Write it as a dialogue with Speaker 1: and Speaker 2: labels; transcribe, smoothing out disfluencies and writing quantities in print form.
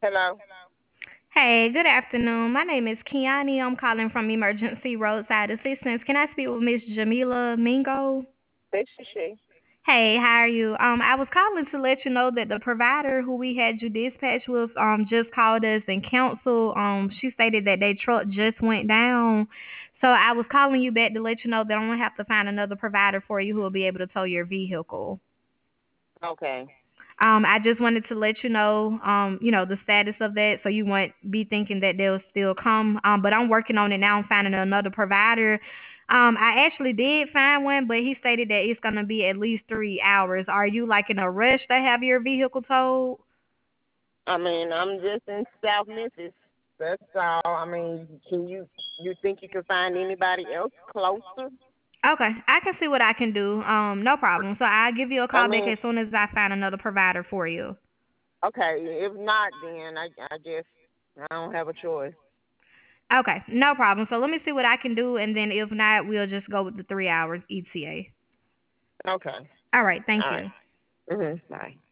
Speaker 1: Hello.
Speaker 2: Hey, good afternoon. My name is Kiani. I'm calling from Emergency Roadside Assistance. Can I speak with Miss Jamila Mingo?
Speaker 1: This is she.
Speaker 2: Hey, how are you? I was calling to let you know that the provider who we had you dispatched with just called us and canceled. She stated that their truck just went down. So I was calling you back to let you know that I'm gonna have to find another provider for you who will be able to tow your vehicle.
Speaker 1: Okay.
Speaker 2: I just wanted to let you know, the status of that so you won't be thinking that they'll still come. But I'm working on it now. I'm finding another provider. I actually did find one, but he stated that it's gonna be at least 3 hours. Are you like in a rush to have your vehicle towed?
Speaker 1: I mean, I'm just in South Memphis. That's all. I mean, you think you can find anybody else closer?
Speaker 2: Okay, I can see what I can do. No problem. So I'll give you a
Speaker 1: I
Speaker 2: call back
Speaker 1: mean,
Speaker 2: as soon as I find another provider for you.
Speaker 1: okay. If not, then I guess I don't have a choice.
Speaker 2: Okay, no problem. So let me see what I can do, and then if not, we'll just go with the 3 hours ETA.
Speaker 1: Okay.
Speaker 2: All right, thank
Speaker 1: All right.
Speaker 2: you.
Speaker 1: Mhm. Bye.